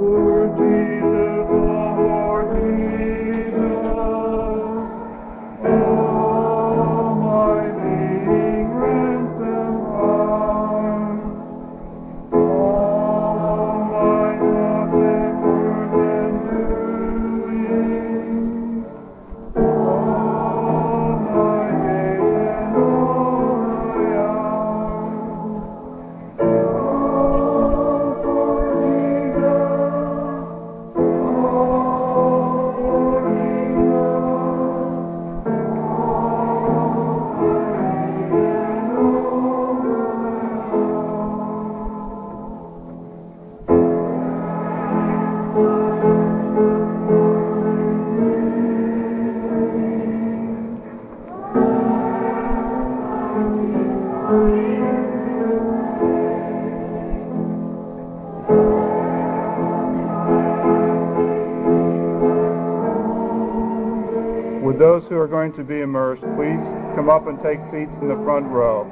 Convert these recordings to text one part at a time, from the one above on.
Would those who are going to be immersed please come up and take seats in the front row?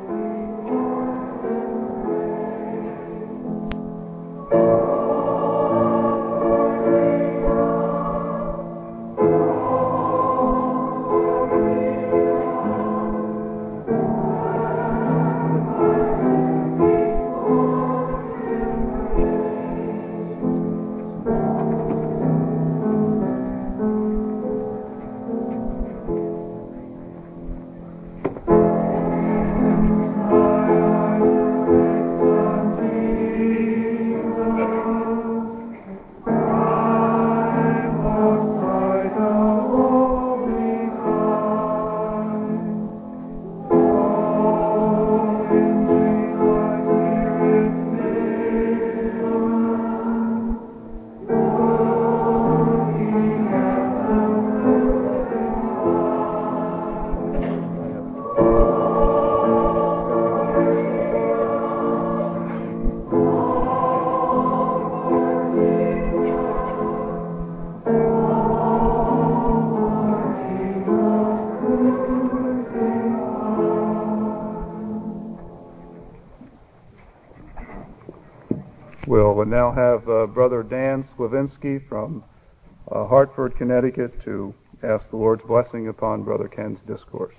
We'll now have Brother Dan Slavinsky from Hartford, Connecticut, to ask the Lord's blessing upon Brother Ken's discourse.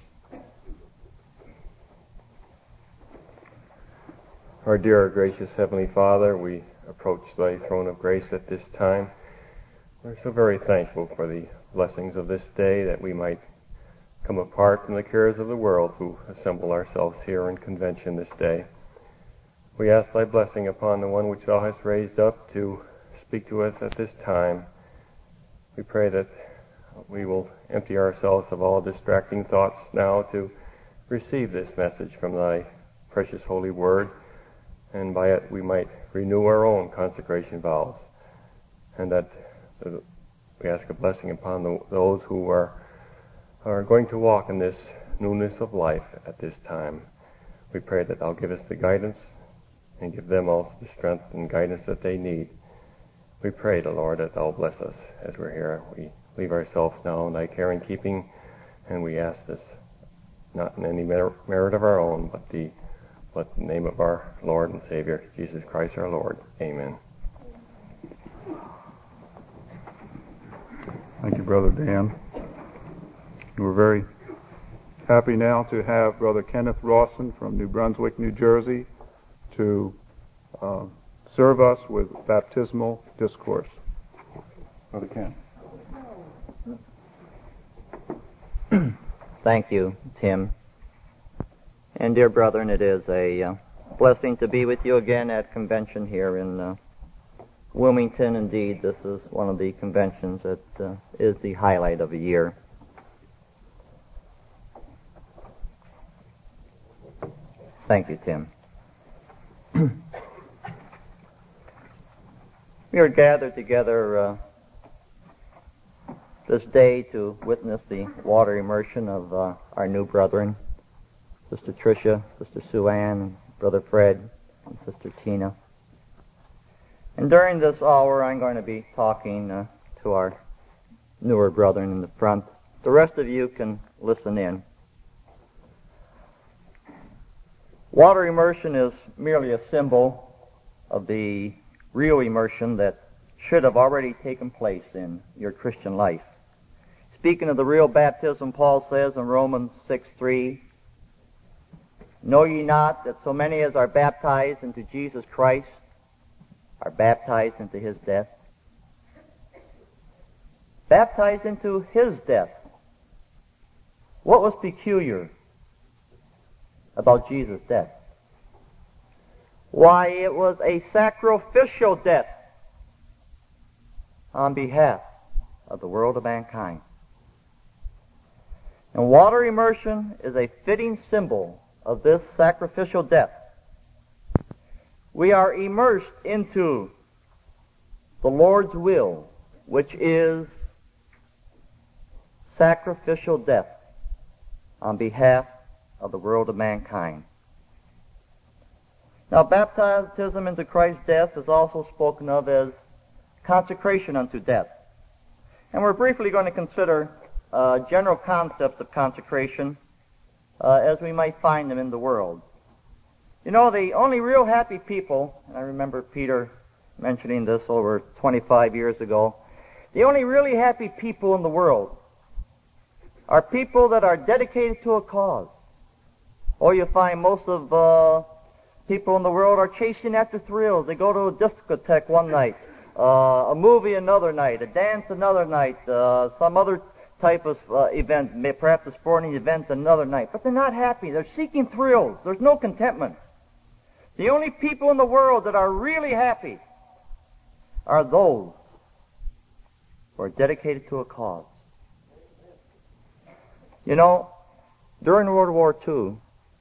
Our dear, gracious Heavenly Father, we approach Thy throne of grace at this time. We're so very thankful for the blessings of this day, that we might come apart from the cares of the world who assemble ourselves here in convention this day. We ask Thy blessing upon the one which Thou hast raised up to speak to us at this time. We pray that we will empty ourselves of all distracting thoughts now to receive this message from Thy precious holy word, and by it we might renew our own consecration vows, and that we ask a blessing upon those who are going to walk in this newness of life at this time. We pray that Thou give us the guidance and give them also the strength and guidance that they need. We pray, the Lord, that Thou bless us as we're here. We leave ourselves now in Thy care and keeping, and we ask this not in any merit of our own, but the name of our Lord and Savior, Jesus Christ our Lord. Amen. Thank you, Brother Dan. We're very happy now to have Brother Kenneth Rawson from New Brunswick, New Jersey, to serve us with baptismal discourse. Brother Ken. Thank you, Tim. And dear brethren, it is a blessing to be with you again at convention here in Wilmington. Indeed, this is one of the conventions that is the highlight of the year. Thank you, Tim. We are gathered together this day to witness the water immersion of our new brethren, Sister Tricia, Sister Sue Ann, Brother Fred, and Sister Tina. And during this hour, I'm going to be talking to our newer brethren in the front. The rest of you can listen in. Water immersion is merely a symbol of the real immersion that should have already taken place in your Christian life. Speaking of the real baptism, Paul says in Romans 6:3, "Know ye not that so many as are baptized into Jesus Christ are baptized into his death?" Baptized into his death. What was peculiar about Jesus' death? Why, it was a sacrificial death on behalf of the world of mankind. And water immersion is a fitting symbol of this sacrificial death. We are immersed into the Lord's will, which is sacrificial death on behalf of the world of mankind. Now, baptism into Christ's death is also spoken of as consecration unto death. And we're briefly going to consider general concepts of consecration as we might find them in the world. You know, the only real happy people, and I remember Peter mentioning this over 25 years ago, the only really happy people in the world are people that are dedicated to a cause. Or you find most of people in the world are chasing after thrills. They go to a discotheque one night, a movie another night, a dance another night, some other type of event, perhaps a sporting event another night. But they're not happy. They're seeking thrills. There's no contentment. The only people in the world that are really happy are those who are dedicated to a cause. You know, during World War II,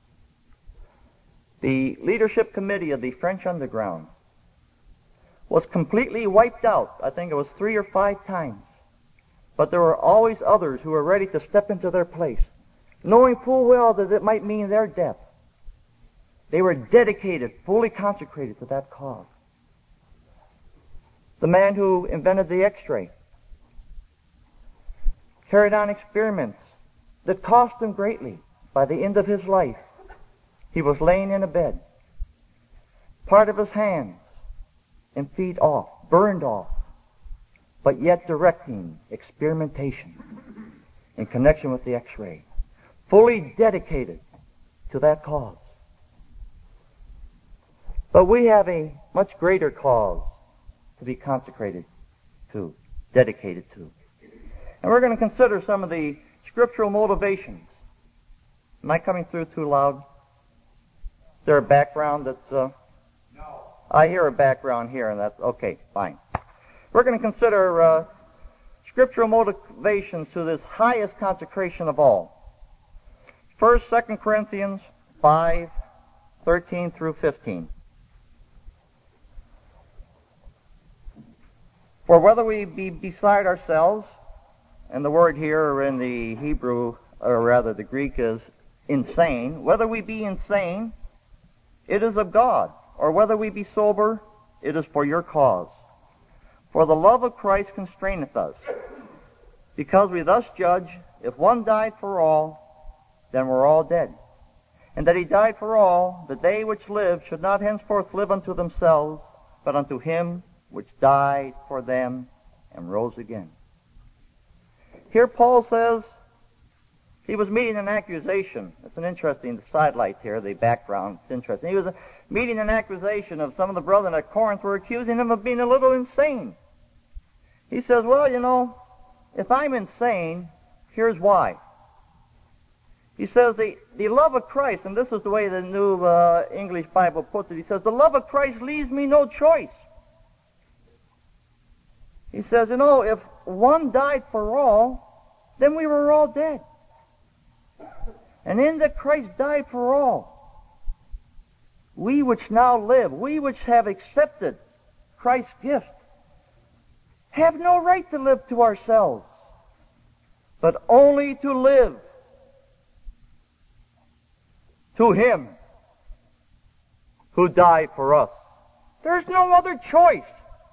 the leadership committee of the French underground was completely wiped out. I think it was 3 or 5 times. But there were always others who were ready to step into their place, knowing full well that it might mean their death. They were dedicated, fully consecrated to that cause. The man who invented the X-ray carried on experiments that cost him greatly. By the end of his life, he was laying in a bed, part of his hands and feet off, burned off, but yet directing experimentation in connection with the X-ray, fully dedicated to that cause. But we have a much greater cause to be consecrated to, dedicated to. And we're going to consider some of the scriptural motivations. Am I coming through too loud? Is there a background that's... No. I hear a background here, and that's... Okay, fine. We're going to consider scriptural motivations to this highest consecration of all. First, 2 Corinthians 5:13 through 15. For whether we be beside ourselves, and the word here in the Hebrew, or rather the Greek, is insane. Whether we be insane, it is of God. Or whether we be sober, it is for your cause. For the love of Christ constraineth us, because we thus judge, if one died for all, then we're all dead. And that he died for all, that they which live should not henceforth live unto themselves, but unto him which died for them and rose again. Here Paul says he was meeting an accusation. It's an interesting sidelight here, the background. It's interesting. He was meeting an accusation of some of the brethren at Corinth were accusing him of being a little insane. He says, well, you know, if I'm insane, here's why. He says the love of Christ, and this is the way the New English Bible puts it, he says, the love of Christ leaves me no choice. He says, you know, if one died for all, then we were all dead. And in that Christ died for all, we which now live, we which have accepted Christ's gift, have no right to live to ourselves, but only to live to Him who died for us. There's no other choice.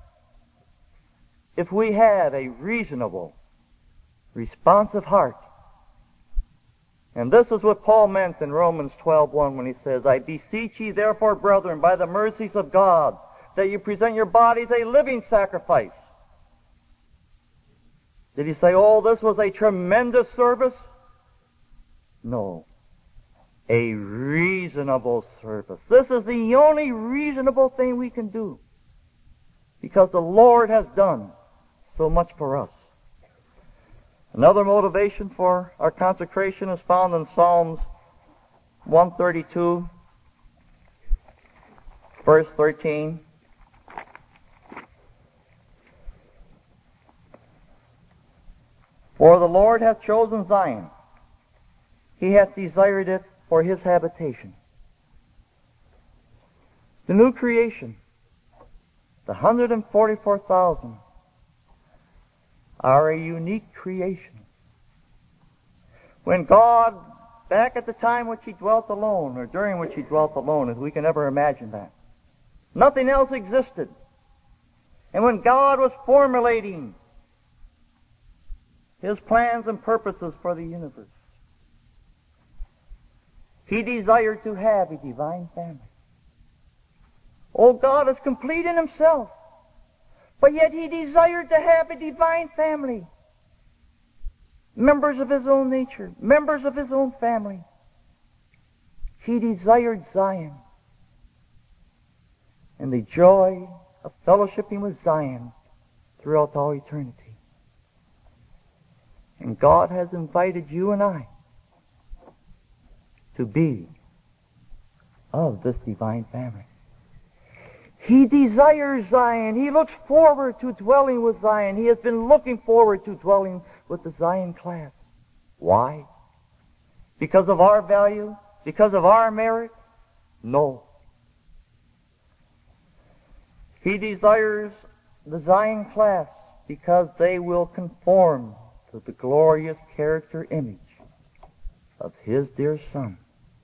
If we have a reasonable, responsive heart. And this is what Paul meant in Romans 12:1 when he says, I beseech ye therefore, brethren, by the mercies of God, that you present your bodies a living sacrifice, Did he say, oh, this was a tremendous service? No. A reasonable service. This is the only reasonable thing we can do, because the Lord has done so much for us. Another motivation for our consecration is found in Psalms 132, verse 13. For the Lord hath chosen Zion. He hath desired it for his habitation. The new creation, the 144,000, are a unique creation. When God, back at the time which he dwelt alone, or during which he dwelt alone, if we can ever imagine that, nothing else existed. And when God was formulating his plans and purposes for the universe, he desired to have a divine family. Oh, God is complete in himself, but yet he desired to have a divine family. Members of his own nature, members of his own family. He desired Zion, and the joy of fellowshipping with Zion throughout all eternity. And God has invited you and I to be of this divine family. He desires Zion. He looks forward to dwelling with Zion. He has been looking forward to dwelling with the Zion class. Why? Because of our value? Because of our merit? No. He desires the Zion class because they will conform to the glorious character image of his dear Son.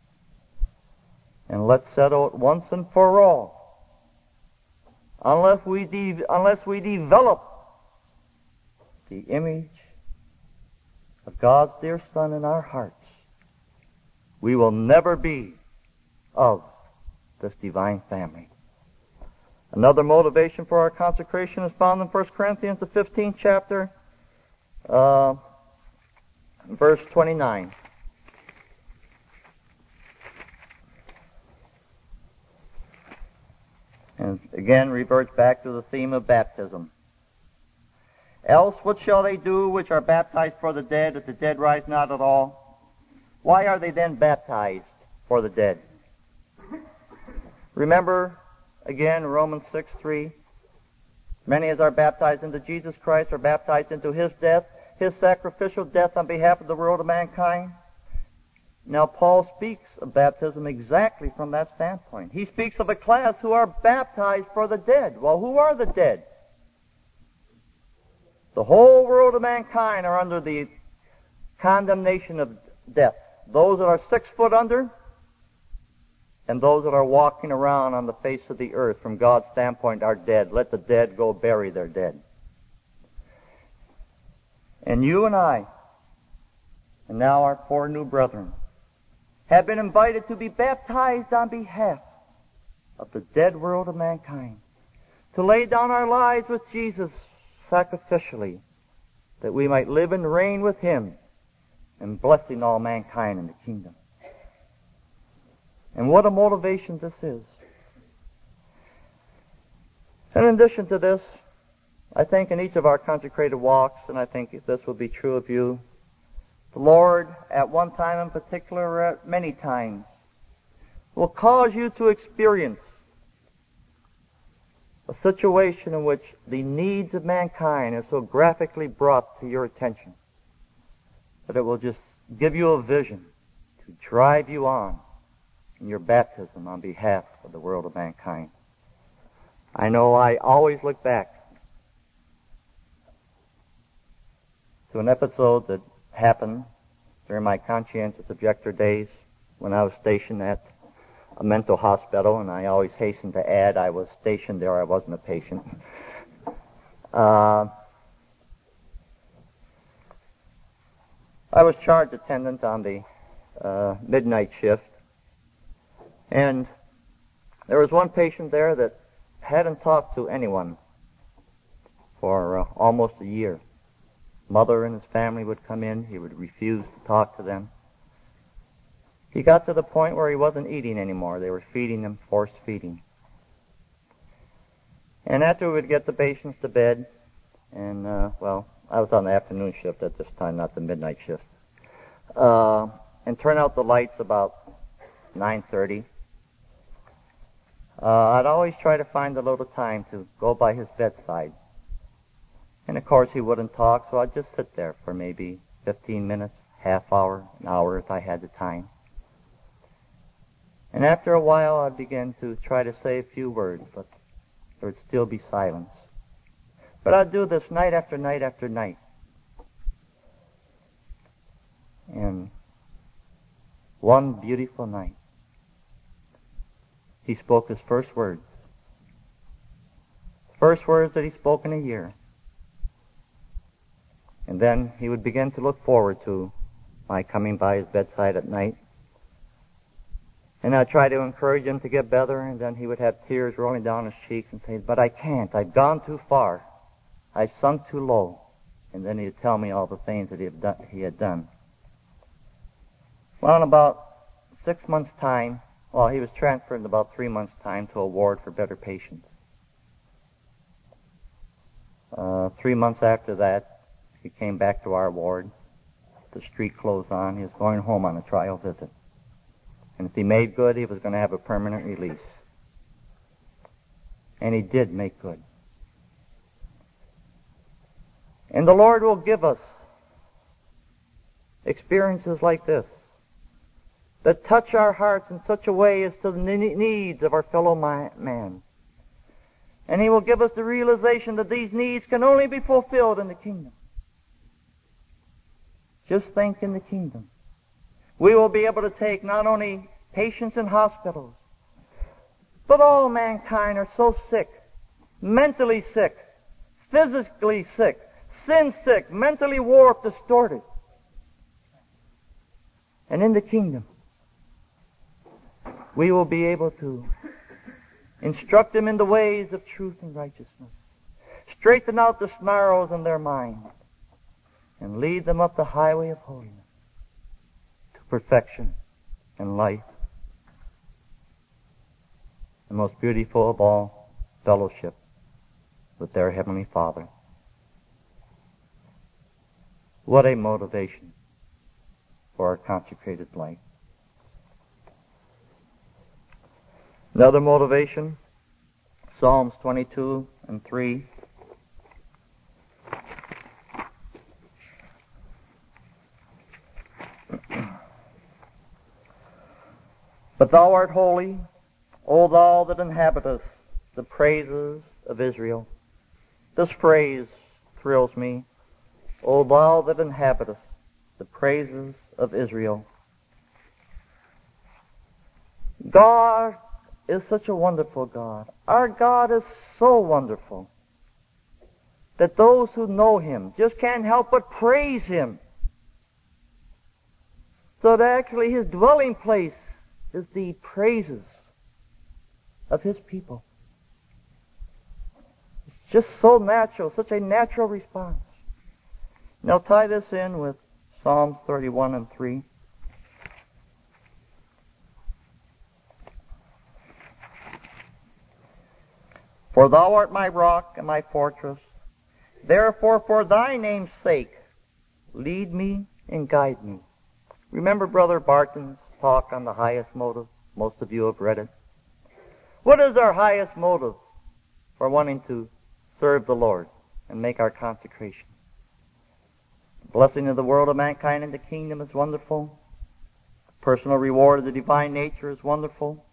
And let's settle it once and for all. Unless we develop the image of God's dear Son in our hearts, we will never be of this divine family. Another motivation for our consecration is found in 1 Corinthians, the 15th chapter, verse 29. And again reverts back to the theme of baptism. Else what shall they do which are baptized for the dead, if the dead rise not at all? Why are they then baptized for the dead? Remember, again, Romans 6:3. Many as are baptized into Jesus Christ are baptized into his death, his sacrificial death on behalf of the world of mankind. Now, Paul speaks of baptism exactly from that standpoint. He speaks of a class who are baptized for the dead. Well, who are the dead? The whole world of mankind are under the condemnation of death. Those that are 6 foot under, and those that are walking around on the face of the earth from God's standpoint are dead. Let the dead go bury their dead. And you and I, and now our 4 new brethren, have been invited to be baptized on behalf of the dead world of mankind, to lay down our lives with Jesus sacrificially, that we might live and reign with him and blessing all mankind in the kingdom. And what a motivation this is. And in addition to this, I think in each of our consecrated walks, and I think this will be true of you, the Lord, at one time in particular, or at many times, will cause you to experience a situation in which the needs of mankind are so graphically brought to your attention that it will just give you a vision to drive you on in your baptism on behalf of the world of mankind. I know I always look back to an episode that happened during my conscientious objector days when I was stationed at a mental hospital, and I always hasten to add I was stationed there, I wasn't a patient. I was charge attendant on the midnight shift, and there was one patient there that hadn't talked to anyone for almost a year. mother and his family would come in, he would refuse to talk to them. He got to the point where he wasn't eating anymore. They were feeding him, forced feeding. And after we would get the patients to bed, and, I was on the afternoon shift at this time, not the midnight shift, and turn out the lights about 9:30, I'd always try to find a little time to go by his bedside. And of course he wouldn't talk, so I'd just sit there for maybe 15 minutes, half hour, an hour if I had the time. And after a while I'd begin to try to say a few words, but there would still be silence. But I'd do this night after night after night. And one beautiful night, he spoke his first words. First words that he spoke in a year. And then he would begin to look forward to my coming by his bedside at night. And I'd try to encourage him to get better, and then he would have tears rolling down his cheeks and say, "But I can't. I've gone too far. I've sunk too low." And then he'd tell me all the things that he had done. Well, in about 6 months' time, he was transferred in about 3 months' time to a ward for better patients. 3 months after that, he came back to our ward. The street closed on. He was going home on a trial visit. And if he made good, he was going to have a permanent release. And he did make good. And the Lord will give us experiences like this that touch our hearts in such a way as to the needs of our fellow man. And he will give us the realization that these needs can only be fulfilled in the kingdom. Just think, in the kingdom, we will be able to take not only patients in hospitals, but all mankind are so sick, mentally sick, physically sick, sin sick, mentally warped, distorted. And in the kingdom, we will be able to instruct them in the ways of truth and righteousness, straighten out the snarls in their mind, and lead them up the highway of holiness to perfection and life. The most beautiful of all, fellowship with their Heavenly Father. What a motivation for our consecrated life. Another motivation, Psalms 22:3. But thou art holy, O thou that inhabitest the praises of Israel. This phrase thrills me. O thou that inhabitest the praises of Israel. God is such a wonderful God. Our God is so wonderful that those who know Him just can't help but praise Him. So that actually His dwelling place is the praises of His people. It's just so natural, such a natural response. Now tie this in with Psalms 31:3. For thou art my rock and my fortress. Therefore, for thy name's sake, lead me and guide me. Remember Brother Barton's talk on the highest motive? Most of you have read it. What is our highest motive for wanting to serve the Lord and make our consecration? The blessing of the world of mankind in the kingdom is wonderful. The personal reward of the divine nature is wonderful.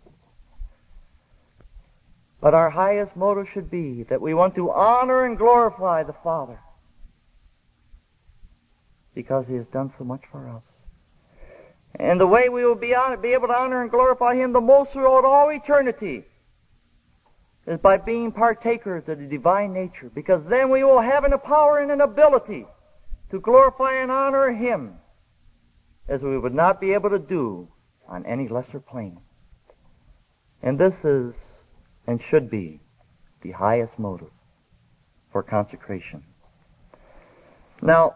But our highest motive should be that we want to honor and glorify the Father because He has done so much for us. And the way we will be able to honor and glorify Him the most throughout all eternity is by being partakers of the divine nature, because then we will have a power and an ability to glorify and honor Him as we would not be able to do on any lesser plane. And this is and should be the highest motive for consecration. Now,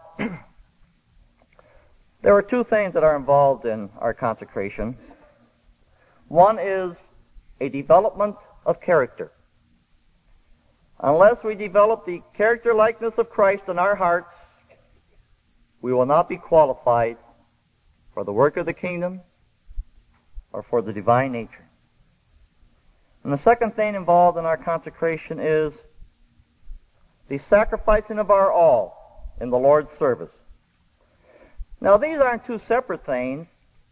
there are two things that are involved in our consecration. One is a development of character. Unless we develop the character likeness of Christ in our hearts, we will not be qualified for the work of the kingdom or for the divine nature. And the second thing involved in our consecration is the sacrificing of our all in the Lord's service. Now, these aren't two separate things.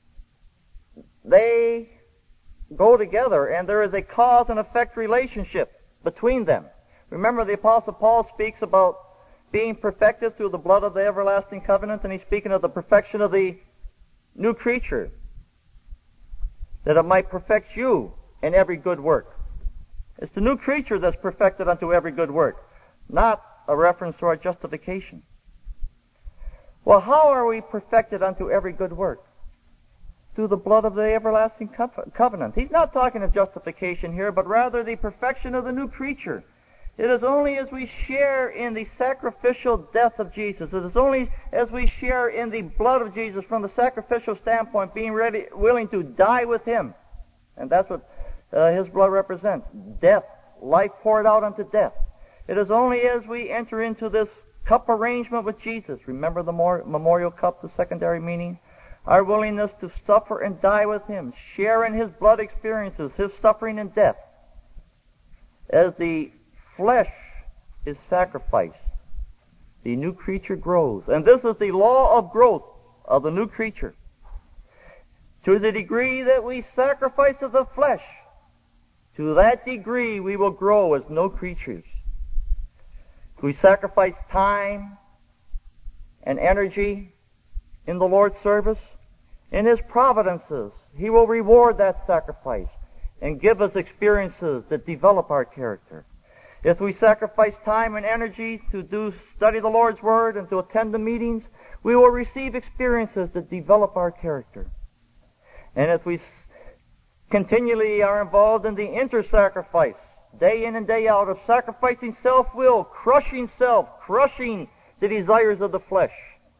They go together, and there is a cause and effect relationship between them. Remember, the Apostle Paul speaks about being perfected through the blood of the everlasting covenant, and he's speaking of the perfection of the new creature, that it might perfect you in every good work. It's the new creature that's perfected unto every good work, not a reference to our justification. Well, how are we perfected unto every good work? Through the blood of the everlasting covenant. He's not talking of justification here, but rather the perfection of the new creature. It is only as we share in the sacrificial death of Jesus, it is only as we share in the blood of Jesus from the sacrificial standpoint, being ready, willing to die with Him. And that's what His blood represents. Death, life poured out unto death. It is only as we enter into this cup arrangement with Jesus. Remember the memorial cup, the secondary meaning? Our willingness to suffer and die with Him, share in His blood experiences, His suffering and death. As the flesh is sacrificed, the new creature grows. And this is the law of growth of the new creature. To the degree that we sacrifice of the flesh, to that degree we will grow as new creatures. We sacrifice time and energy in the Lord's service. In His providences, He will reward that sacrifice and give us experiences that develop our character. If we sacrifice time and energy to study the Lord's Word and to attend the meetings, we will receive experiences that develop our character. And if we continually are involved in the inter-sacrifice, day in and day out, of sacrificing self-will, crushing self, crushing the desires of the flesh,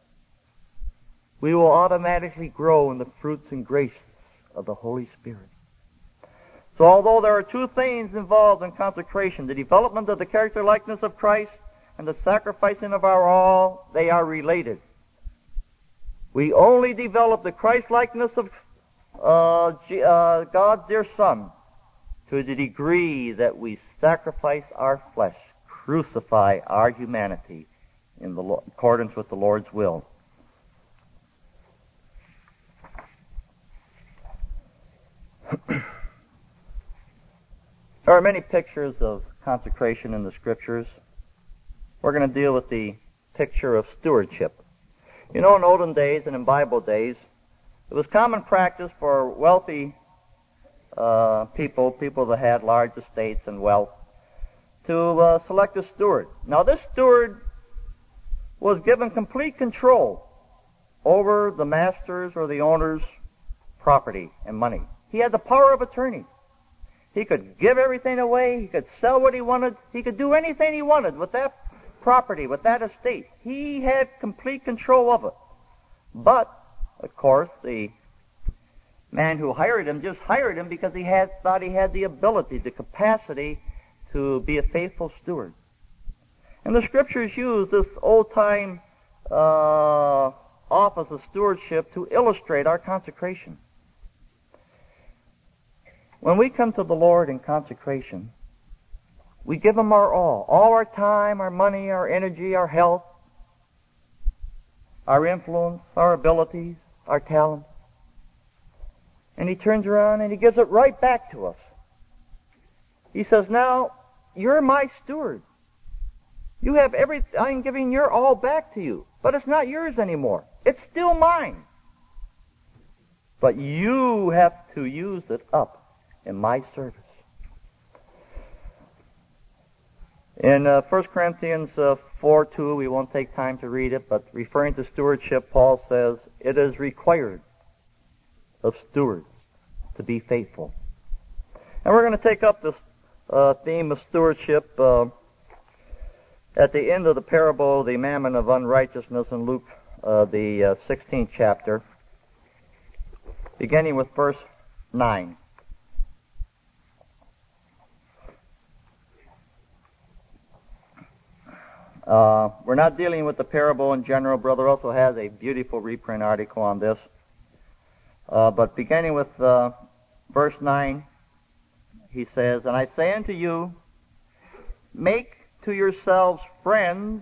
we will automatically grow in the fruits and graces of the Holy Spirit. So although there are two things involved in consecration, the development of the character likeness of Christ and the sacrificing of our all, they are related. We only develop the Christ likeness of God's dear Son to the degree that we sacrifice our flesh, crucify our humanity in accordance with the Lord's will. There are many pictures of consecration in the Scriptures. We're going to deal with the picture of stewardship. You know, in olden days and in Bible days, it was common practice for wealthy people that had large estates and wealth, to select a steward. Now, this steward was given complete control over the master's or the owner's property and money. He had the power of attorney. He could give everything away. He could sell what he wanted. He could do anything he wanted with that property, with that estate. He had complete control of it. But, of course, the man who hired him just hired him because he thought he had the ability, the capacity to be a faithful steward. And the Scriptures use this old-time office of stewardship to illustrate our consecration. When we come to the Lord in consecration, we give Him our all our time, our money, our energy, our health, our influence, our abilities, our talents. And He turns around and He gives it right back to us. He says, now, you're my steward. You have I'm giving your all back to you. But it's not yours anymore. It's still mine. But you have to use it up in my service. In 1 Corinthians 4:2, we won't take time to read it, but referring to stewardship, Paul says, it is required of stewards to be faithful. And we're going to take up this theme of stewardship at the end of the parable, the mammon of unrighteousness in Luke, the 16th chapter, beginning with verse 9. We're not dealing with the parable in general. Brother Russell has a beautiful reprint article on this. But beginning with verse 9, he says, "And I say unto you, make to yourselves friends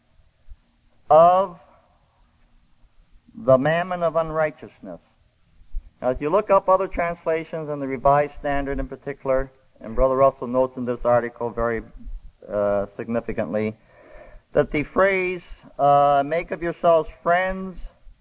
of the mammon of unrighteousness." Now, if you look up other translations, and the Revised Standard in particular, and Brother Russell notes in this article very significantly, that the phrase, make of yourselves friends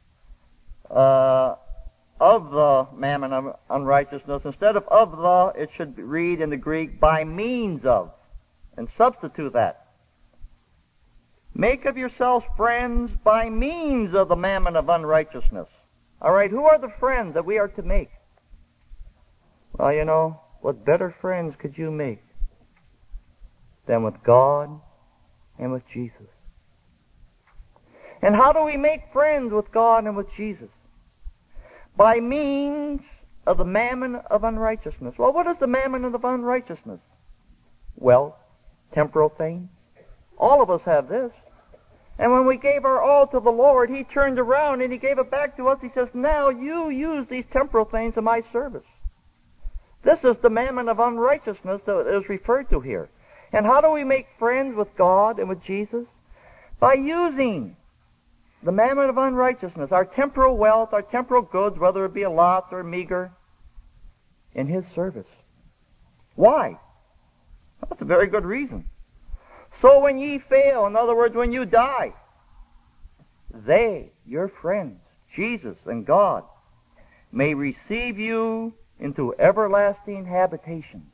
of the mammon of unrighteousness, instead of the, it should read in the Greek, by means of, and substitute that. Make of yourselves friends by means of the mammon of unrighteousness. All right, who are the friends that we are to make? Well, you know, what better friends could you make than with God and with Jesus? And how do we make friends with God and with Jesus? By means of the mammon of unrighteousness. Well, what is the mammon of unrighteousness? Wealth, temporal things. All of us have this. And when we gave our all to the Lord, He turned around and He gave it back to us. He says, now you use these temporal things in my service. This is the mammon of unrighteousness that is referred to here. And how do we make friends with God and with Jesus? By using the mammon of unrighteousness, our temporal wealth, our temporal goods, whether it be a lot or meager, in His service. Why? That's a very good reason. So when ye fail, in other words, when you die, they, your friends, Jesus and God, may receive you into everlasting habitations.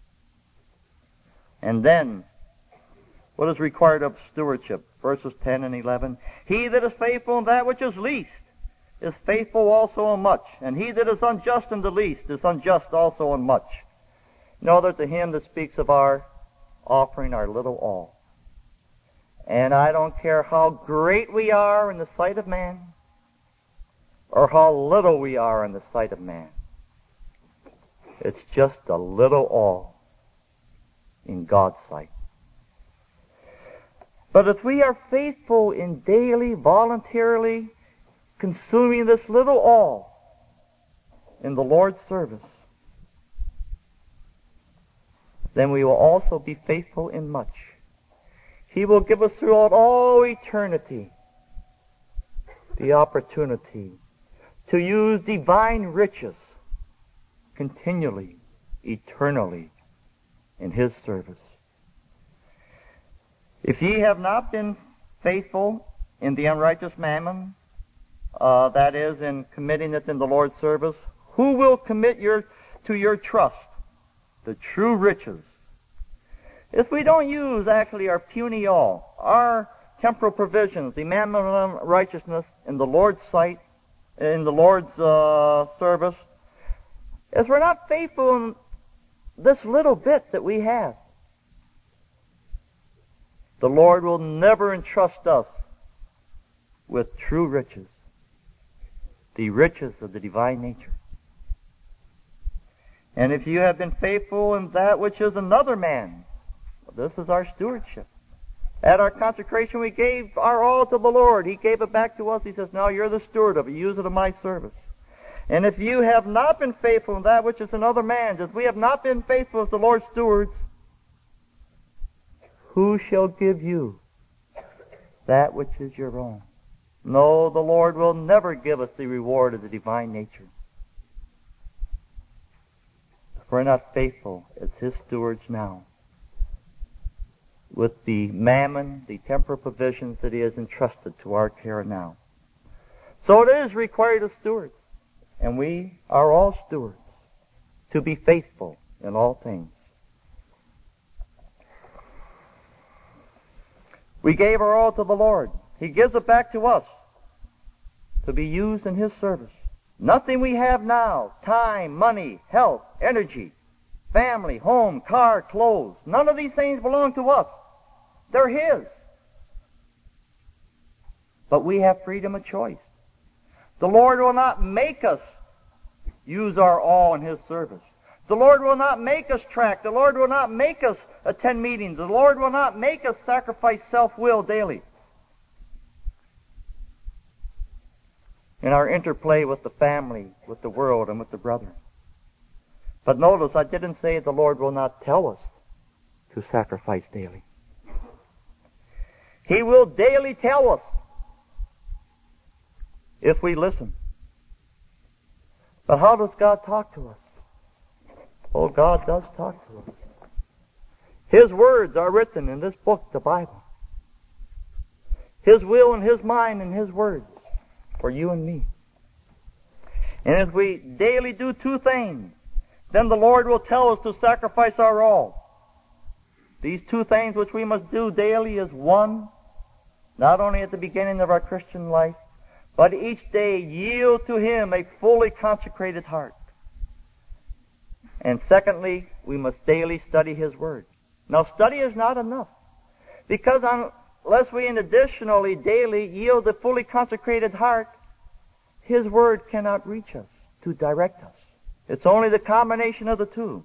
And then, what is required of stewardship? Verses 10 and 11. He that is faithful in that which is least is faithful also in much. And he that is unjust in the least is unjust also in much. Know there's a hymn that speaks of our offering our little all. And I don't care how great we are in the sight of man, or how little we are in the sight of man. It's just a little all in God's sight. But if we are faithful in daily, voluntarily consuming this little all in the Lord's service, then we will also be faithful in much. He will give us throughout all eternity the opportunity to use divine riches continually, eternally in His service. If ye have not been faithful in the unrighteous mammon, that is, in committing it in the Lord's service, who will commit to your trust the true riches? If we don't use actually our puny all, our temporal provisions, the mammon of righteousness in the Lord's sight, in the Lord's service, if we're not faithful in this little bit that we have, the Lord will never entrust us with true riches, the riches of the divine nature. And if you have been faithful in that which is another man's, this is our stewardship. At our consecration, we gave our all to the Lord. He gave it back to us. He says, now you're the steward of it. Use it in my service. And if you have not been faithful in that which is another man's, if we have not been faithful as the Lord's stewards, who shall give you that which is your own? No, the Lord will never give us the reward of the divine nature. If we're not faithful as His stewards now, with the mammon, the temporal provisions that He has entrusted to our care now. So it is required of stewards, and we are all stewards, to be faithful in all things. We gave our all to the Lord. He gives it back to us to be used in His service. Nothing we have now, time, money, health, energy, family, home, car, clothes, none of these things belong to us. They're His. but we have freedom of choice. The Lord will not make us use our all in His service. The Lord will not make us track. The Lord will not make us attend meetings. The Lord will not make us sacrifice self-will daily. In our interplay with the family, with the world, and with the brethren. But notice, I didn't say the Lord will not tell us to sacrifice daily. He will daily tell us if we listen. But how does God talk to us? Oh, God does talk to us. His words are written in this book, the Bible. His will and His mind and His words for you and me. And if we daily do two things, then the Lord will tell us to sacrifice our all. These two things which we must do daily is one, not only at the beginning of our Christian life, but each day yield to Him a fully consecrated heart. And secondly, we must daily study His Word. Now, study is not enough, because unless we additionally daily yield a fully consecrated heart, His Word cannot reach us to direct us. It's only the combination of the two.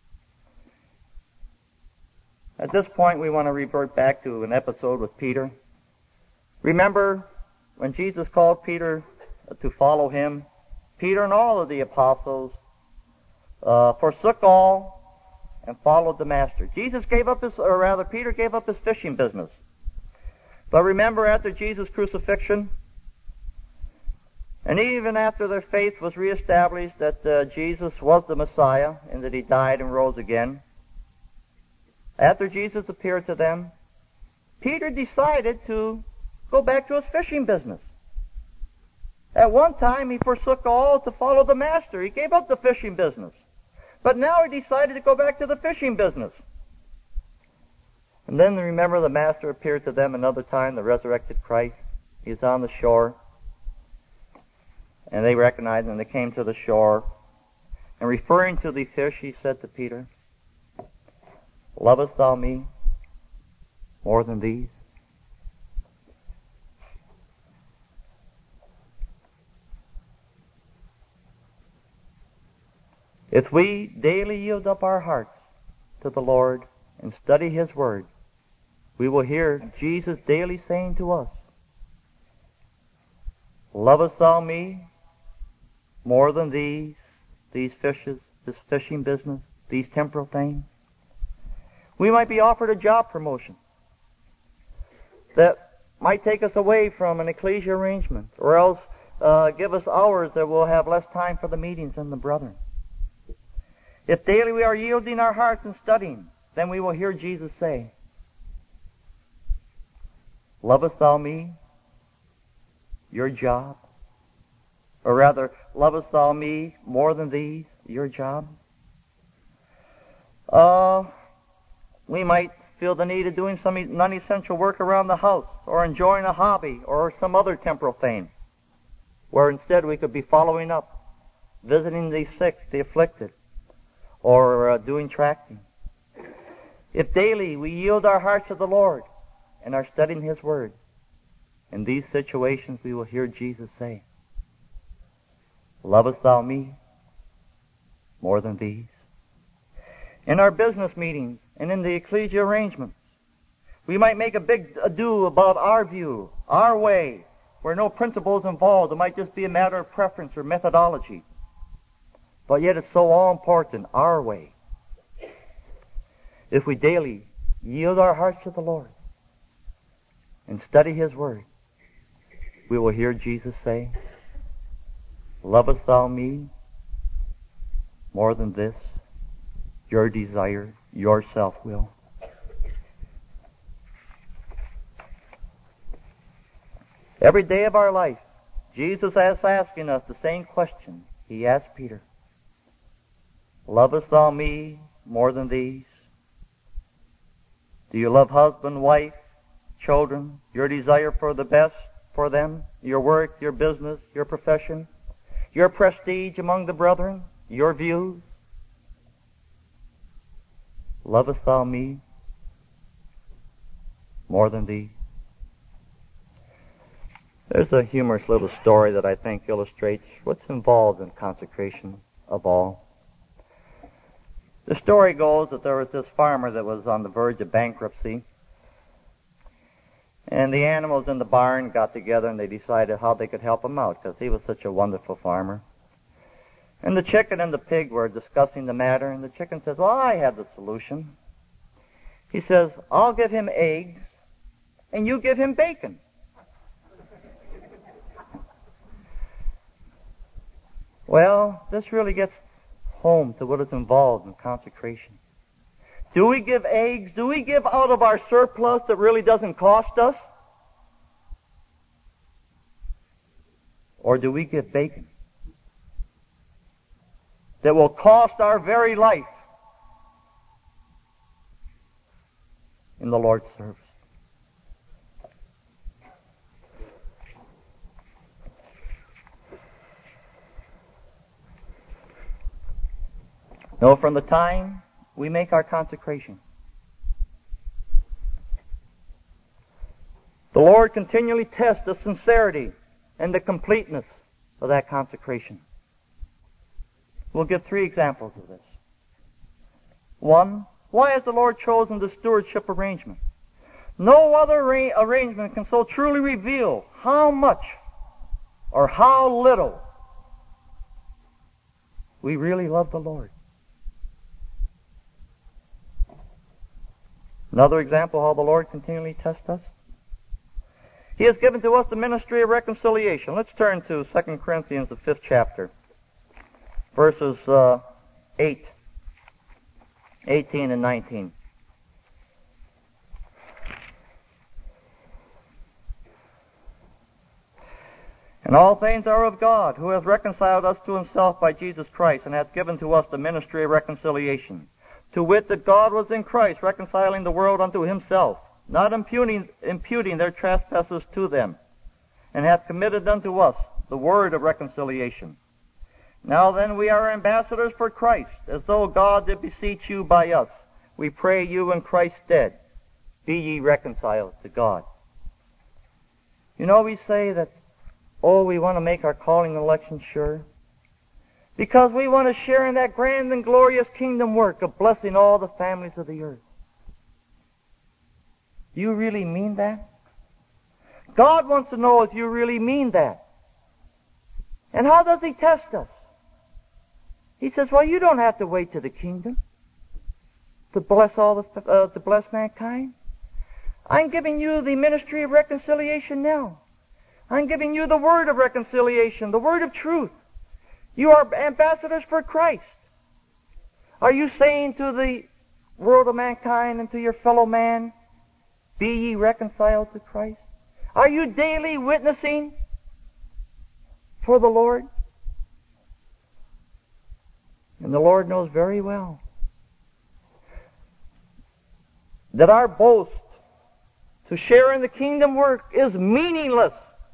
At this point, we want to revert back to an episode with Peter. Remember, when Jesus called Peter to follow Him, Peter and all of the apostles forsook all and followed the Master. Peter gave up his fishing business. But remember, after Jesus' crucifixion, and even after their faith was reestablished that Jesus was the Messiah and that He died and rose again, after Jesus appeared to them, Peter decided to go back to his fishing business. At one time, he forsook all to follow the Master. He gave up the fishing business. But now he decided to go back to the fishing business. And then remember, the Master appeared to them another time, the resurrected Christ. He's on the shore. And they recognized him, and they came to the shore. And referring to the fish, he said to Peter, "Lovest thou me more than these?" If we daily yield up our hearts to the Lord and study His Word, we will hear Jesus daily saying to us, "Lovest thou me more than these fishes, this fishing business, these temporal things?" We might be offered a job promotion that might take us away from an ecclesia arrangement, or else give us hours that we'll have less time for the meetings and the brethren. If daily we are yielding our hearts and studying, then we will hear Jesus say, "Lovest thou me?" Your job. Or rather, "Lovest thou me more than these?" Your job. We might feel the need of doing some non-essential work around the house, or enjoying a hobby, or some other temporal thing, where instead we could be following up, visiting the sick, the afflicted, or doing tracting. If daily we yield our hearts to the Lord and are studying His Word, in these situations we will hear Jesus say, "Lovest thou me more than these?" In our business meetings and in the ecclesia arrangements, we might make a big ado about our view, our way, where no principles involved. It might just be a matter of preference or methodology. But yet it's so all important, our way. If we daily yield our hearts to the Lord and study His Word, we will hear Jesus say, "Lovest thou me more than this, your desire, your self-will?" Every day of our life, Jesus is asking us the same question He asked Peter. "Lovest thou me more than these?" Do you love husband, wife, children, your desire for the best for them, your work, your business, your profession, your prestige among the brethren, your views? Lovest thou me more than these? There's a humorous little story that I think illustrates what's involved in consecration of all. The story goes that there was this farmer that was on the verge of bankruptcy, and the animals in the barn got together and they decided how they could help him out because he was such a wonderful farmer. And the chicken and the pig were discussing the matter, and the chicken says, well, I have the solution. He says, I'll give him eggs, and you give him bacon. Well, this really gets home to what is involved in consecration. Do we give eggs? Do we give out of our surplus that really doesn't cost us? Or do we give bacon that will cost our very life in the Lord's service? No, from the time we make our consecration, the Lord continually tests the sincerity and the completeness of that consecration. We'll give 3 examples of this. 1, why has the Lord chosen the stewardship arrangement? No other arrangement can so truly reveal how much or how little we really love the Lord. Another example how the Lord continually tests us. He has given to us the ministry of reconciliation. Let's turn to 2 Corinthians, the 5th chapter, verses 8, 18, and 19. And all things are of God, who has reconciled us to himself by Jesus Christ, and hath given to us the ministry of reconciliation. To wit, that God was in Christ, reconciling the world unto himself, not imputing their trespasses to them, and hath committed unto us the word of reconciliation. Now then, we are ambassadors for Christ, as though God did beseech you by us. We pray you in Christ's stead, be ye reconciled to God. You know, we say that, we want to make our calling and election sure, because we want to share in that grand and glorious kingdom work of blessing all the families of the earth. Do you really mean that? God wants to know if you really mean that. And how does he test us? He says, well, you don't have to wait to the kingdom to bless to bless mankind. I'm giving you the ministry of reconciliation now. I'm giving you the word of reconciliation, the word of truth. You are ambassadors for Christ. Are you saying to the world of mankind and to your fellow man, be ye reconciled to Christ? Are you daily witnessing for the Lord? And the Lord knows very well that our boast to share in the kingdom work is meaningless.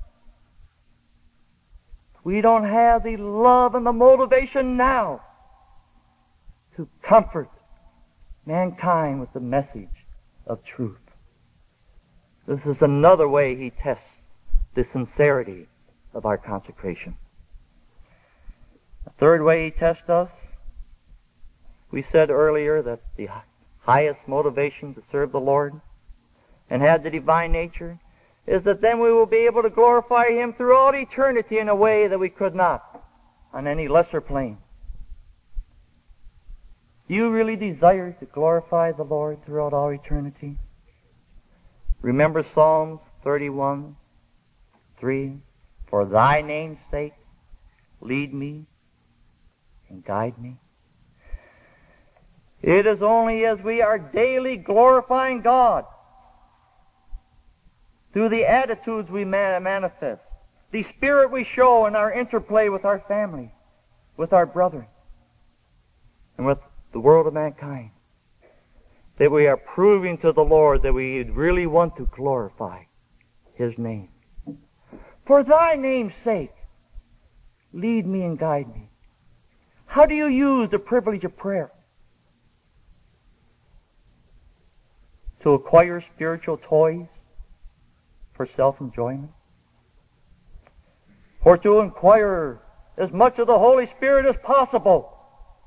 We don't have the love and the motivation now to comfort mankind with the message of truth. This is another way he tests the sincerity of our consecration. The third way he tests us, we said earlier that the highest motivation to serve the Lord and have the divine nature is that then we will be able to glorify him throughout eternity in a way that we could not on any lesser plane. Do you really desire to glorify the Lord throughout all eternity? Remember Psalms 31:3. For thy name's sake, lead me and guide me. It is only as we are daily glorifying God through the attitudes we manifest, the spirit we show in our interplay with our family, with our brethren, and with the world of mankind, that we are proving to the Lord that we really want to glorify his name. For thy name's sake, lead me and guide me. How do you use the privilege of prayer? To acquire spiritual toys for self-enjoyment? for to inquire as much of the Holy Spirit as possible,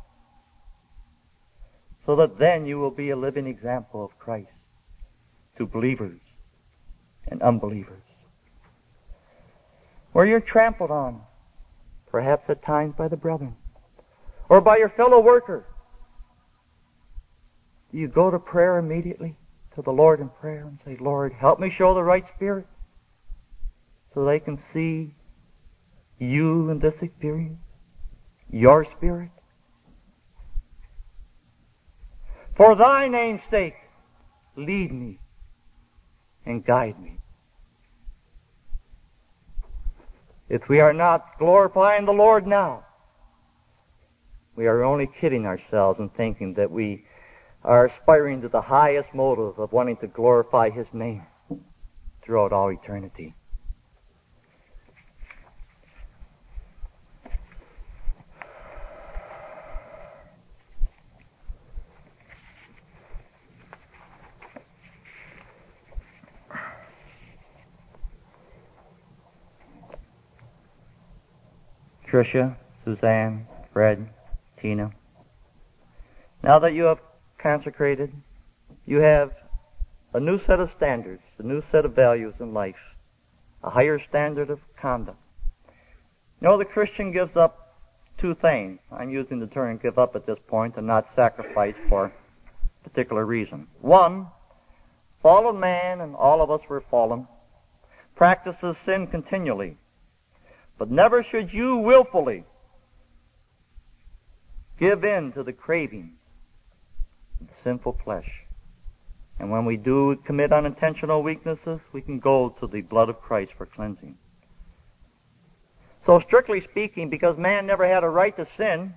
so that then you will be a living example of Christ to believers and unbelievers. Where you're trampled on, perhaps at times by the brethren, or by your fellow worker, do you go to prayer immediately to the Lord in prayer and say, Lord, help me show the right spirit so they can see you in this experience, your spirit? For thy name's sake, lead me and guide me. If we are not glorifying the Lord now, we are only kidding ourselves and thinking that we are aspiring to the highest motive of wanting to glorify His name throughout all eternity. Tricia, Suzanne, Fred, Tina, now that you have consecrated, you have a new set of standards, a new set of values in life, a higher standard of conduct. You know, the Christian gives up two things. I'm using the term give up at this point and not sacrifice for a particular reason. One, fallen man, and all of us were fallen, practices sin continually. But never should you willfully give in to the cravings of the sinful flesh. And when we do commit unintentional weaknesses, we can go to the blood of Christ for cleansing. So strictly speaking, because man never had a right to sin,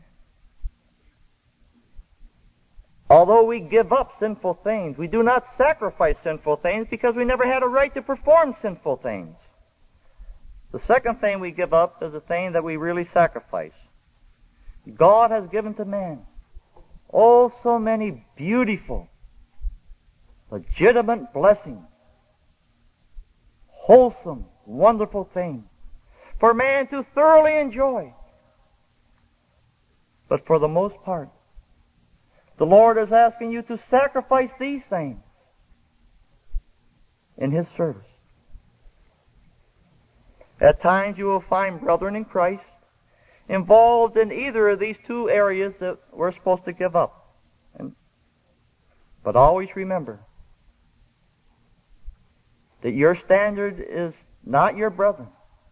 although we give up sinful things, we do not sacrifice sinful things because we never had a right to perform sinful things. The second thing we give up is the thing that we really sacrifice. God has given to man so many beautiful, legitimate blessings, wholesome, wonderful things for man to thoroughly enjoy. But for the most part, the Lord is asking you to sacrifice these things in His service. At times you will find brethren in Christ involved in either of these two areas that we're supposed to give up. But always remember that your standard is not your brethren,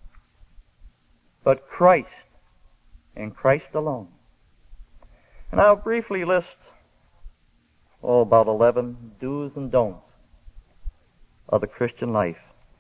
but Christ and Christ alone. And I'll briefly list, about 11 do's and don'ts of the Christian life.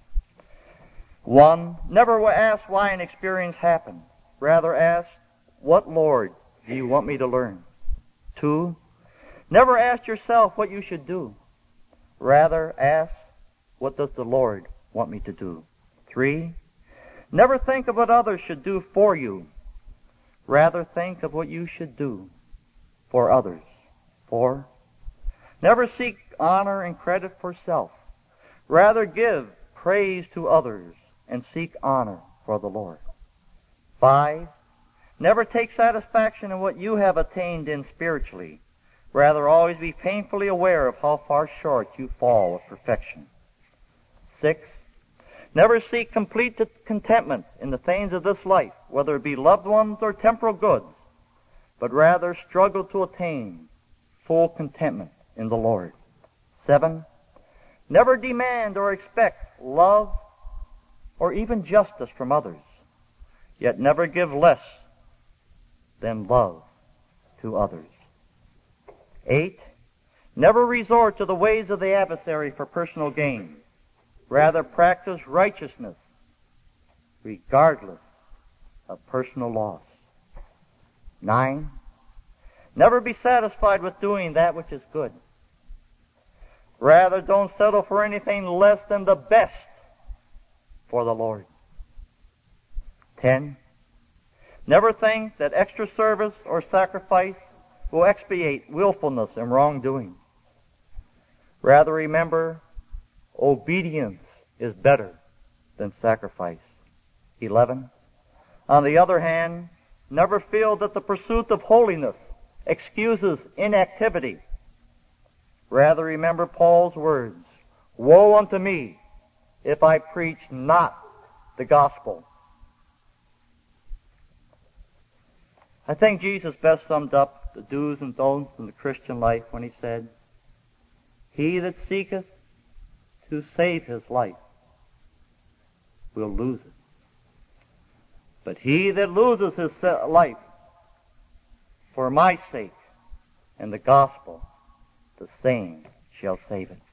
1, never ask why an experience happened. Rather ask, what, Lord, do you want me to learn? 2, never ask yourself what you should do. Rather ask, what does the Lord want me to do? 3, never think of what others should do for you. Rather think of what you should do for others. 4, never seek honor and credit for self. Rather give praise to others and seek honor for the Lord. 5, never take satisfaction in what you have attained in spiritually. Rather always be painfully aware of how far short you fall of perfection. 6, never seek complete contentment in the things of this life, whether it be loved ones or temporal goods, but rather struggle to attain full contentment in the Lord. 7, never demand or expect love or even justice from others, yet never give less than love to others. 8, never resort to the ways of the adversary for personal gain. Rather practice righteousness regardless of personal loss. 9, never be satisfied with doing that which is good. Rather don't settle for anything less than the best for the Lord. 10, never think that extra service or sacrifice will expiate willfulness and wrongdoing. Rather remember, obedience is better than sacrifice. 11, On the other hand, never feel that the pursuit of holiness excuses inactivity. Rather remember Paul's words, "Woe unto me if I preach not the gospel." I think Jesus best summed up the do's and don'ts in the Christian life when he said, "He that seeketh to save his life will lose it. But he that loses his life for my sake and the gospel, the same shall save it."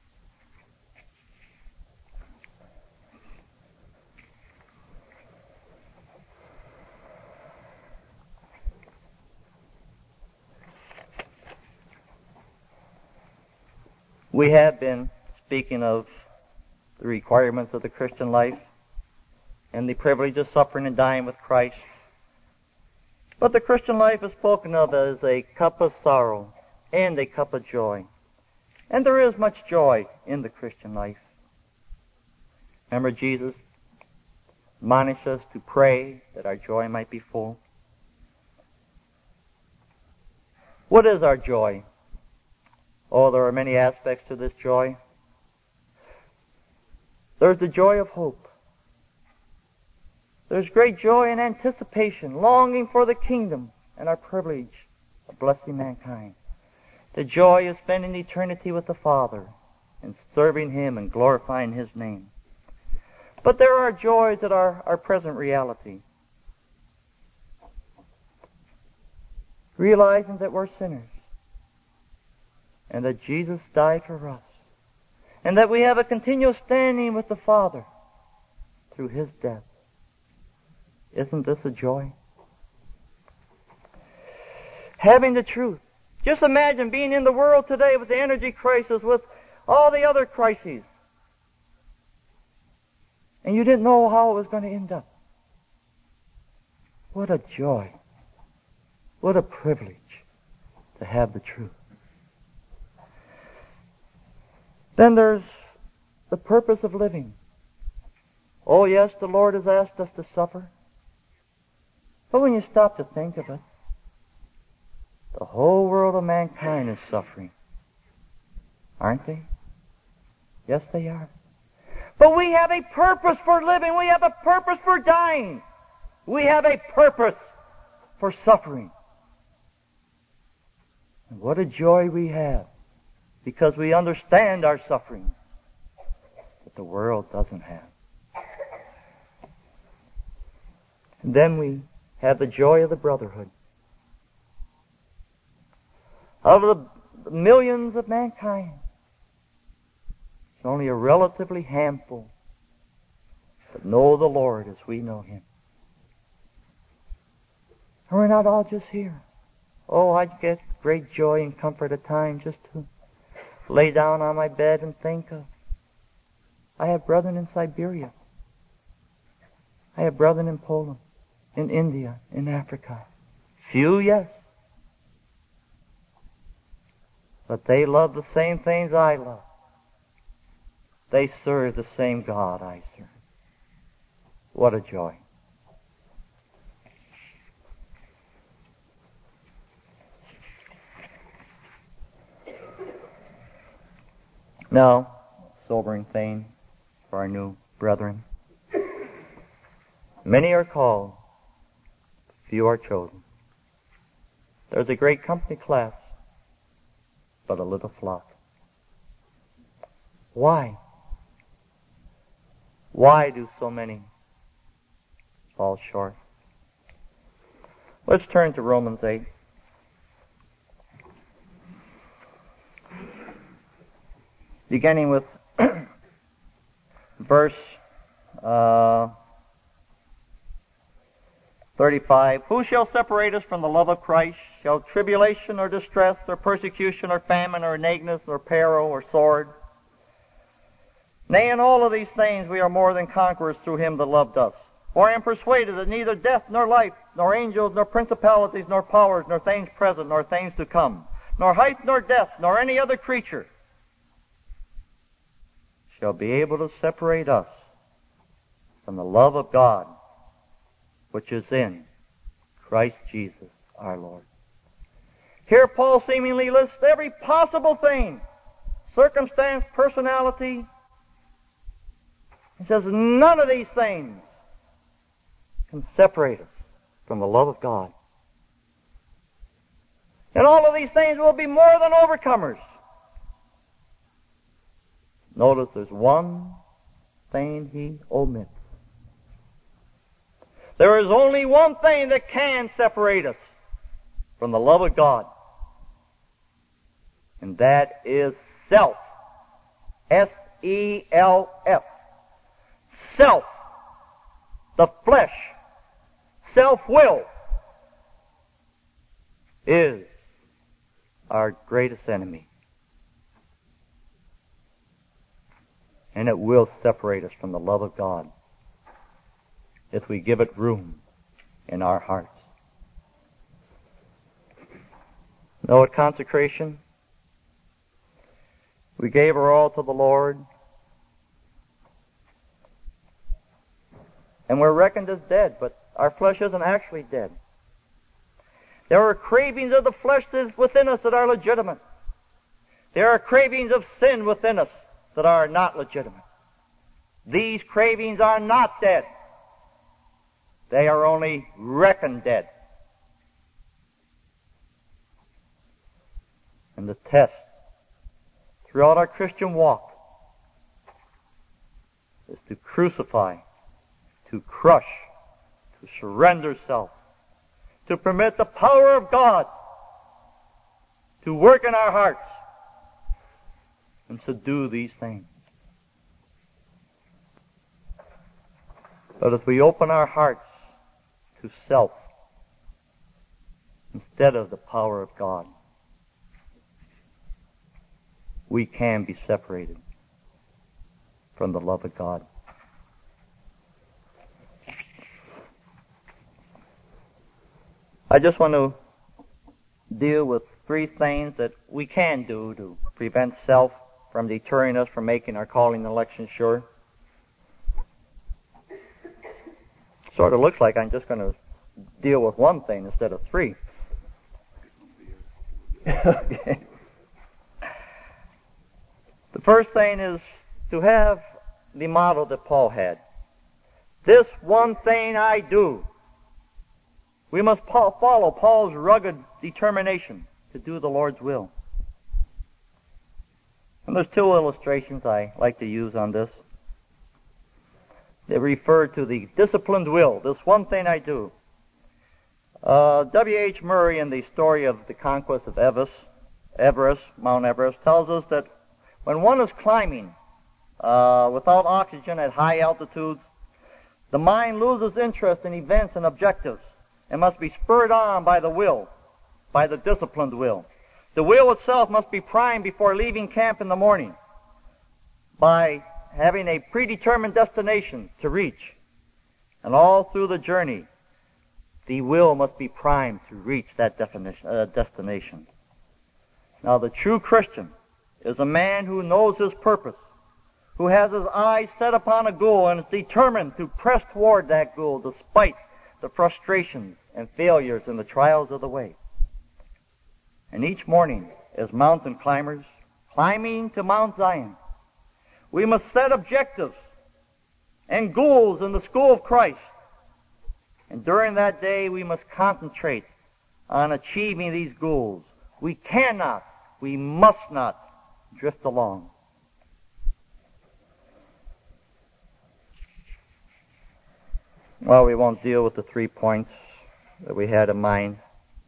We have been speaking of the requirements of the Christian life and the privilege of suffering and dying with Christ. But the Christian life is spoken of as a cup of sorrow and a cup of joy. And there is much joy in the Christian life. Remember, Jesus admonished us to pray that our joy might be full. What is our joy? Oh, there are many aspects to this joy. There's the joy of hope. There's great joy in anticipation, longing for the kingdom and our privilege of blessing mankind. The joy of spending eternity with the Father and serving Him and glorifying His name. But there are joys that are our present reality. Realizing that we're sinners and that Jesus died for us and that we have a continual standing with the Father through His death. Isn't this a joy? Having the truth. Just imagine being in the world today with the energy crisis, with all the other crises, and you didn't know how it was going to end up. What a joy. What a privilege to have the truth. Then there's the purpose of living. Oh yes, the Lord has asked us to suffer. But when you stop to think of it, the whole world of mankind is suffering. Aren't they? Yes, they are. But we have a purpose for living. We have a purpose for dying. We have a purpose for suffering. And what a joy we have, because we understand our suffering that the world doesn't have. And then we have the joy of the brotherhood. Out of the millions of mankind, it's only a relatively handful that know the Lord as we know Him. And we're not all just here. Oh, I'd get great joy and comfort at times just to lay down on my bed and think of, I have brethren in Siberia. I have brethren in Poland, in India, in Africa. Few, yes. But they love the same things I love. They serve the same God I serve. What a joy. Now, sobering thing for our new brethren. Many are called, few are chosen. There's a great company class, but a little flock. Why? Why do so many fall short? Let's turn to Romans 8. Beginning with verse 35. Who shall separate us from the love of Christ? Shall tribulation or distress or persecution or famine or nakedness or peril or sword? Nay, in all of these things we are more than conquerors through Him that loved us. For I am persuaded that neither death nor life, nor angels, nor principalities, nor powers, nor things present, nor things to come, nor height, nor depth, nor any other creature shall be able to separate us from the love of God, which is in Christ Jesus our Lord. Here Paul seemingly lists every possible thing, circumstance, personality. He says none of these things can separate us from the love of God. And all of these things will be more than overcomers. Notice there's one thing he omits. There is only one thing that can separate us from the love of God. And that is self. S-E-L-F. Self. The flesh. Self-will is our greatest enemy. And it will separate us from the love of God if we give it room in our hearts. Now at consecration, we gave our all to the Lord, and we're reckoned as dead, but our flesh isn't actually dead. There are cravings of the flesh within us that are legitimate. There are cravings of sin within us that are not legitimate. These cravings are not dead. They are only reckoned dead. And the test throughout our Christian walk is to crucify, to crush, to surrender self, to permit the power of God to work in our hearts and subdue these things. But if we open our hearts to self instead of the power of God, we can be separated from the love of God. I just want to deal with three things that we can do to prevent self from deterring us from making our calling and election sure. Sort of looks like I'm just going to deal with one thing instead of three. Okay. The first thing is to have the model that Paul had. This one thing I do. We must follow Paul's rugged determination to do the Lord's will. And there's two illustrations I like to use on this. They refer to the disciplined will, this one thing I do. W.H. Murray, in the story of the conquest of Everest, Mount Everest, tells us that when one is climbing without oxygen at high altitudes, the mind loses interest in events and objectives and must be spurred on by the will, by the disciplined will. The will itself must be primed before leaving camp in the morning by having a predetermined destination to reach. And all through the journey, the will must be primed to reach that destination. Now, the true Christian is a man who knows his purpose, who has his eyes set upon a goal and is determined to press toward that goal despite the frustrations and failures and the trials of the way. And each morning, as mountain climbers, climbing to Mount Zion, we must set objectives and goals in the school of Christ. And during that day, we must concentrate on achieving these goals. We cannot, we must not drift along. Well, we won't deal with the 3 points that we had in mind.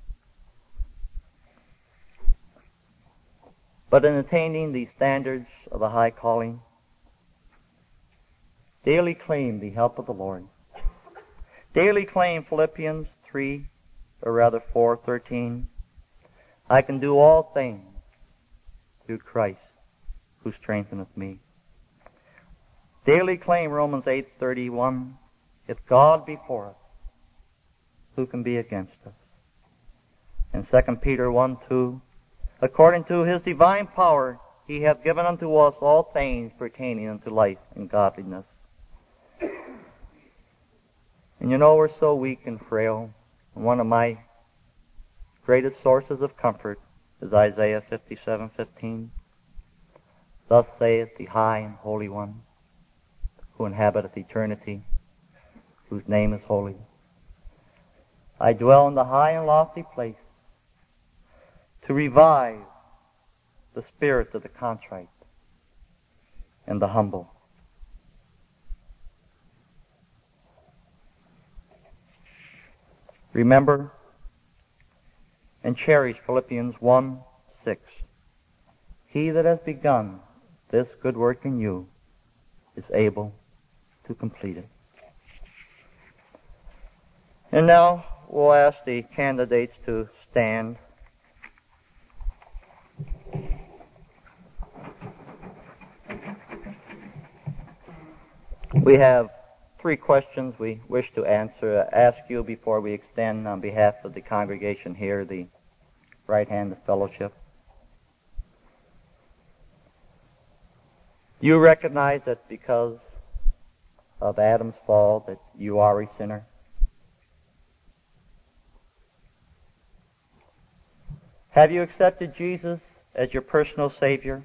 But in attaining the standards of the high calling, daily claim the help of the Lord. Daily claim Philippians 4:13. I can do all things through Christ who strengtheneth me. Daily claim Romans 8:31. If God be for us, who can be against us? And 2 Peter 1:2. According to his divine power, he hath given unto us all things pertaining unto life and godliness. And And you know we're so weak and frail. And one of my greatest sources of comfort is Isaiah 57:15. Thus saith the high and holy one, who inhabiteth eternity, whose name is holy. I dwell in the high and lofty place to revive the spirit of the contrite and the humble. Remember and cherish Philippians 1:6. He that has begun this good work in you is able to complete it. And now we'll ask the candidates to stand. We have 3 questions we wish to ask you before we extend on behalf of the congregation here the right hand of fellowship. Do you recognize that because of Adam's fall that you are a sinner? Have you accepted Jesus as your personal Savior?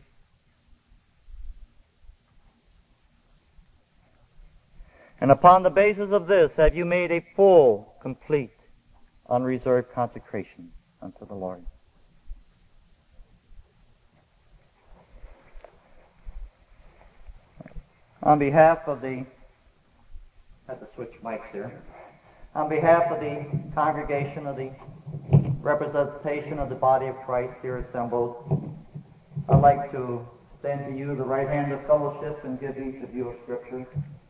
And upon the basis of this, have you made a full, complete, unreserved consecration unto the Lord? On behalf of the, I have to switch mics here. On behalf of the congregation of the representation of the body of Christ here assembled, I'd like to extend to you the right hand of fellowship and give each of you a scripture.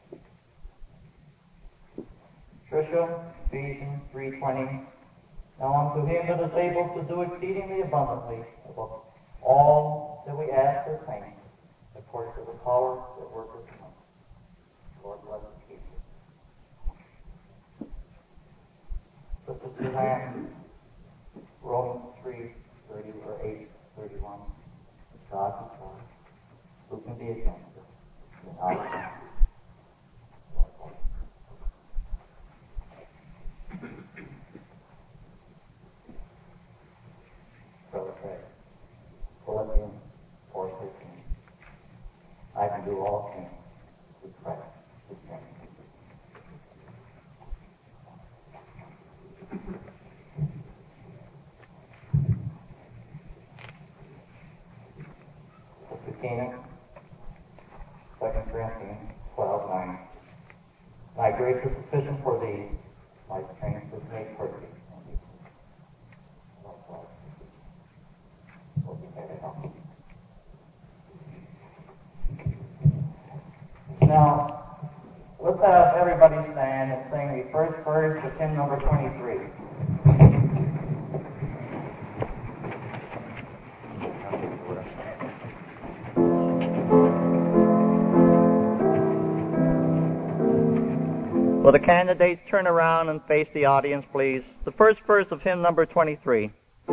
Tricia, Ephesians 3:20. Now unto him that is able to do exceedingly abundantly above all that we ask or think, according to the power that worketh in us. Lord, bless us, keep you. Sister Suzanne, Romans 3:30 or 8:31. God is for us. Who can be against us? I can. Philippians 4:13. I can do all things through Christ who strengthens me. Sister Tina, 2 Corinthians 12:9. My grace is sufficient for thee, my strength is made perfect. Now, let's have everybody stand and sing the first verse of hymn number 23. Will the candidates turn around and face the audience, please? The first verse of hymn number 23.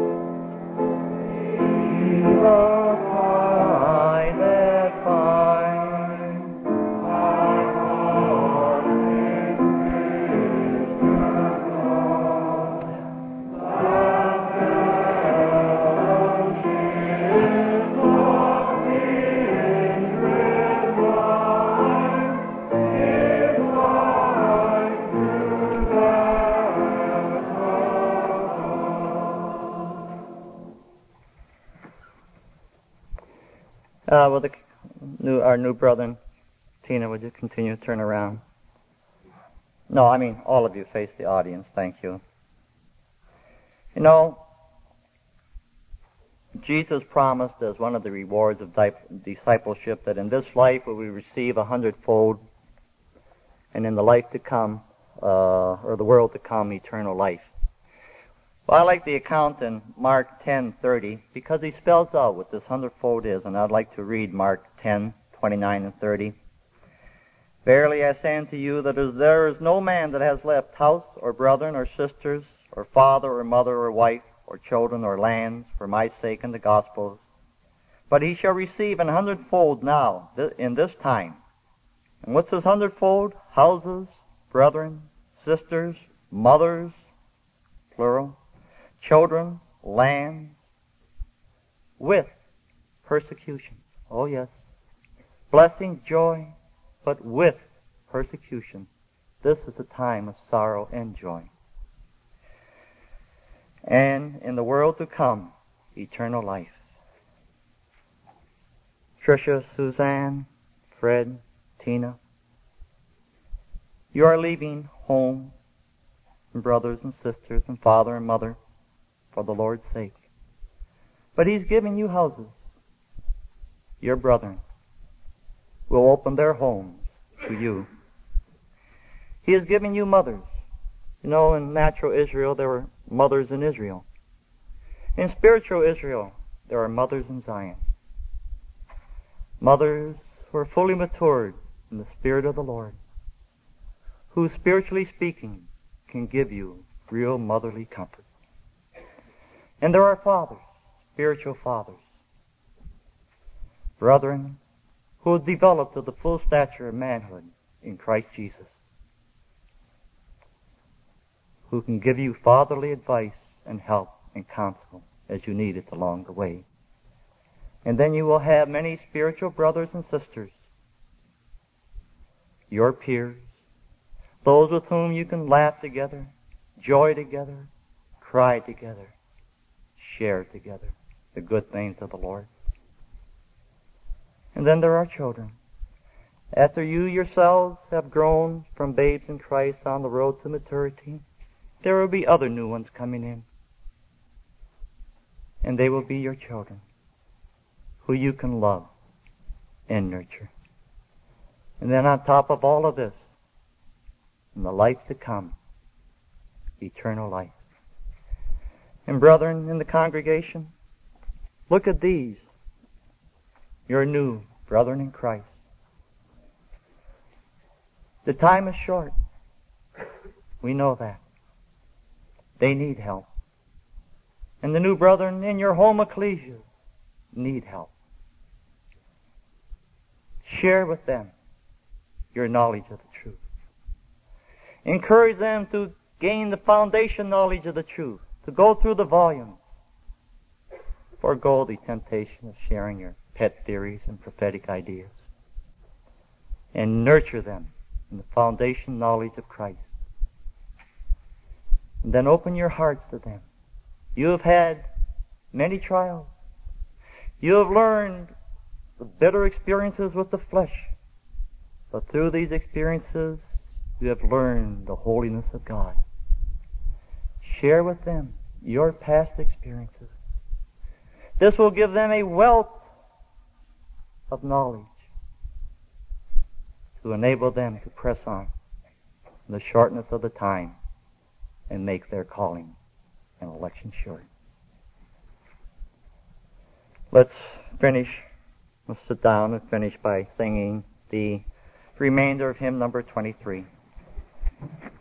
Will our new brother, Tina, would you continue to turn around? No, I mean all of you face the audience. Thank you. You know, Jesus promised as one of the rewards of discipleship that in this life we will receive 100-fold, and in the life to come, or the world to come, eternal life. Well, I like the account in Mark 10:30 because he spells out what this 100-fold is, and I'd like to read Mark 10:29 and 30. Verily I say unto you that there is no man that has left house or brethren or sisters or father or mother or wife or children or lands for my sake and the gospel's, but he shall receive 100-fold now in this time. And what's this 100-fold? Houses, brethren, sisters, mothers, plural, children, lands, with persecution. Oh yes. Blessing, joy, but with persecution. This is a time of sorrow and joy. And in the world to come, eternal life. Tricia, Suzanne, Fred, Tina, you are leaving home and brothers and sisters and father and mother for the Lord's sake. But He's giving you houses. Your brethren will open their homes to you. He is giving you mothers. You know, in natural Israel, there were mothers in Israel. In spiritual Israel, there are mothers in Zion. Mothers who are fully matured in the Spirit of the Lord, who, spiritually speaking, can give you real motherly comfort. And there are fathers, spiritual fathers, brethren, who have developed to the full stature of manhood in Christ Jesus, who can give you fatherly advice and help and counsel as you need it along the way. And then you will have many spiritual brothers and sisters, your peers, those with whom you can laugh together, joy together, cry together, share together the good things of the Lord. And then there are children. After you yourselves have grown from babes in Christ on the road to maturity, there will be other new ones coming in. And they will be your children, who you can love and nurture. And then on top of all of this, in the life to come, eternal life. And brethren in the congregation, look at these, your new brethren in Christ. The time is short. We know that. They need help. And the new brethren in your home ecclesia need help. Share with them your knowledge of the truth. Encourage them to gain the foundation knowledge of the truth, to go through the volumes. Forgo the temptation of sharing your pet theories and prophetic ideas. And nurture them in the foundation knowledge of Christ. And then open your hearts to them. You have had many trials. You have learned the bitter experiences with the flesh. But through these experiences, you have learned the holiness of God. Share with them your past experiences. This will give them a wealth of knowledge to enable them to press on in the shortness of the time and make their calling and election sure. Let's sit down and finish by singing the remainder of hymn number 23.